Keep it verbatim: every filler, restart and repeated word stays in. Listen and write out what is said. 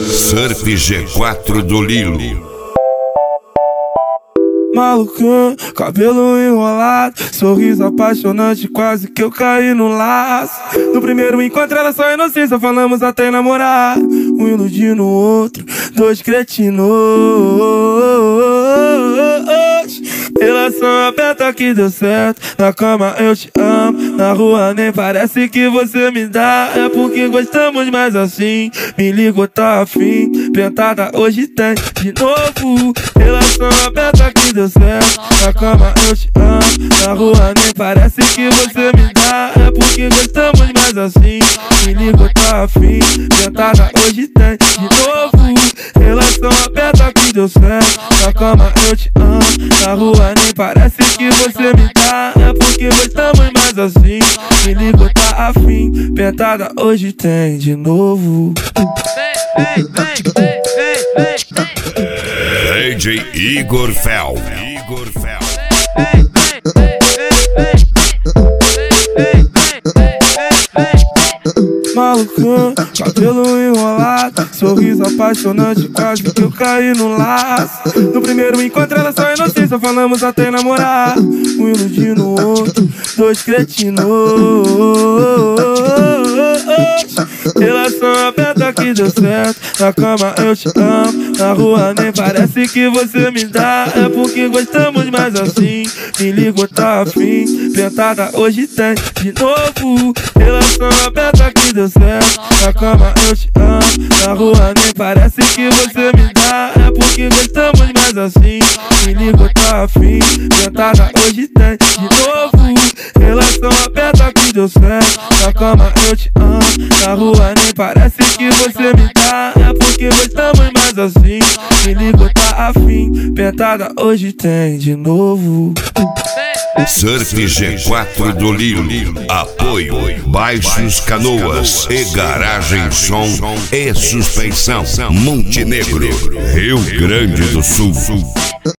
Surf G quatro do Lilo. Malucão, cabelo enrolado, sorriso apaixonante, quase que eu caí no laço. No primeiro encontro era só inocência, falamos até namorar. Um iludindo o outro, dois cretinos. Relação aberta que deu certo, na cama eu te amo, na rua nem parece que você me dá. É porque gostamos mais assim, me ligou, tá afim, pentada hoje tem de novo. Relação aberta que deu certo, na cama eu te amo, na rua nem parece que você me dá. É porque gostamos mais assim, me ligou, tá afim, pentada hoje tem de novo. Relação aberta que deu certo, na cama eu te amo, na rua nem parece que você me dá. É porque gostamos mais assim, me ligou, tá afim, pentada hoje tem de novo. Vem, vem, vem, vem, vem, D J Igor Fel. Igor Fel. vem, vem, vem, vem, vem. Malucão, cabelo enrolado, sorriso apaixonante, quase que eu caí no laço. No primeiro encontro era só inocência, falamos até namorar. Um iludindo o outro, dois cretinos. Relação aberta que deu certo, na cama eu te amo, na rua nem parece que você me dá. É porque gostamos mais assim, me ligou, tá afim, pentada hoje tem de novo. Relação aberta que deu certo, na cama eu te amo, na rua nem parece que você me dá. É porque gostamos mais assim, me ligou, tá afim, pentada hoje tem de novo. Relação aberta que deu certo, na cama eu te amo, na rua nem parece que você me dá. É porque gostamos mais assim, me ligou, tá afim, pentada hoje tem de novo. Surf G quatro do Lilo. Apoio Baixos Canoas e Garagem Som e Suspensão Montenegro, Rio Grande do Sul.